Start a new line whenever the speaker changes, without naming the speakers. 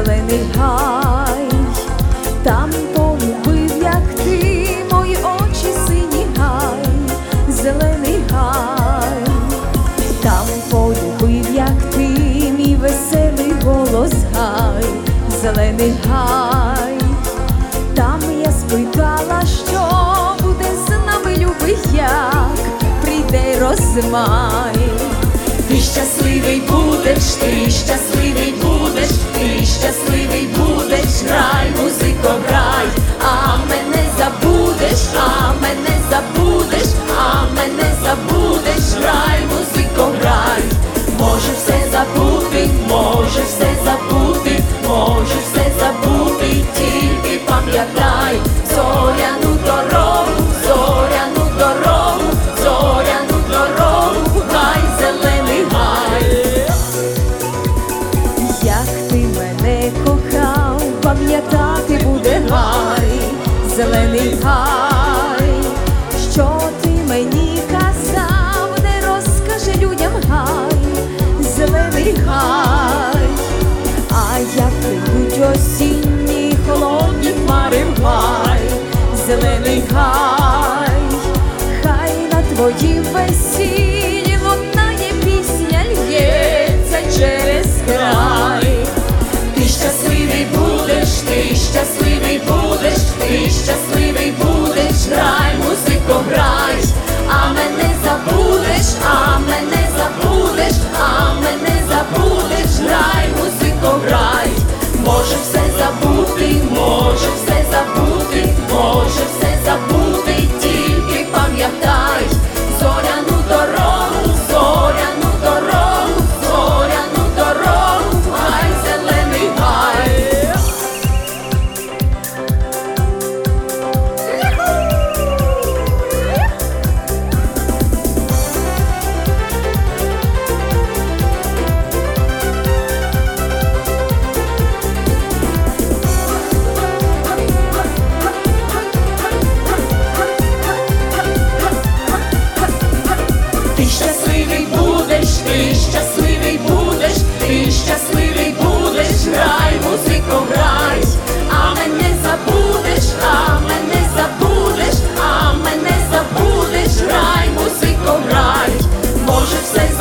зелений гай, там полюбив, як ти, мої очі сині гай, зелений гай, там полюбив, як ти, мій веселий голос гай, зелений гай, там я спитала, що буде з нами, любий, як прийде розмай. Ти щасливий будеш, ти щасливий будеш, ти щасливий будеш, грай, музико, грай, а мене забудеш, а мене забудеш, а мене забудеш, грай, музико, грай. Може все забути, може все забути, може все забути, тільки пам'ятай зоряну дорогу, зоряну дорогу, зоряну дорогу, гай, зелений гай. Як ти мене кохав, пам'ятати буде гай, зелений гай. Що ти мені казав, не розкажи людям гай, зелений гай. А як прийдуть осінні холодні хмари в гай, зелений гай, хай на твоїм весіллі лунає пісня, лється через край. Ти щасливий будеш, ти щасливий будеш, ти щасливий будеш, грай, музико, грай, а мене забудеш, а мене забудеш, а мене забудеш, грай, музико, грай. Може все забути, може все забути, може все забути, тільки пам'ятай зоряну дорогу, зоряну дорогу, зоряну дорогу, гай, зелений гай. Ти щасливий будеш, ти щасливий будеш, ти щасливий будеш, грай, музико, грай, а мене забудеш, а мене забудеш, а мене забудеш, грай, музико, грай. Може все